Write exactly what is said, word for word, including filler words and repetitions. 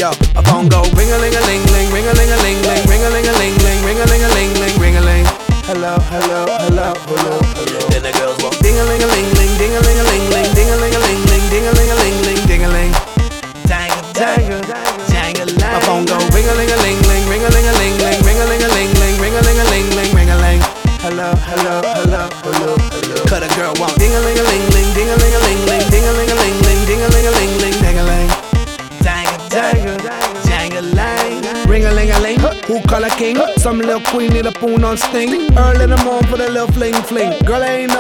Yo, a phone go ring-a-ling-a-ling-ling, ring-a-ling-a-ling-ling, ring-a-ling-a-ling-ling, ring-a-ling-a-ling-ling, ring-a-ling. Hello, hello, hello, hello, hello. Then the girls walk ding-a-ling-a-ling-ling, ding-a-ling-a-ling-ling, ding-a-ling-a-ling-ling, ding-a-ling-a-ling-ling, ding-a-ling. Jangle, jangle, jangle. My phone go ring-a-ling-a-ling-ling, ring-a-ling-a-ling-ling, ring-a-ling-a-ling-ling, ring-a-ling-a-ling-ling, ring-a-ling. Hello, hello, hello, hello, hello. Cut a girl walk ding-a-ling-a-ling-ling, ding-a-ling-a-ling-ling, ding-a-ling-a-ling-ling, ding-a-ling-a-ling-ling, ding-a-ling. Jangle, jangle, jangle-lang. Ring-a-ling-a-ling, who call a king? Some little queen need a poon on sting. Early in the morning for the little fling fling. Girl ain't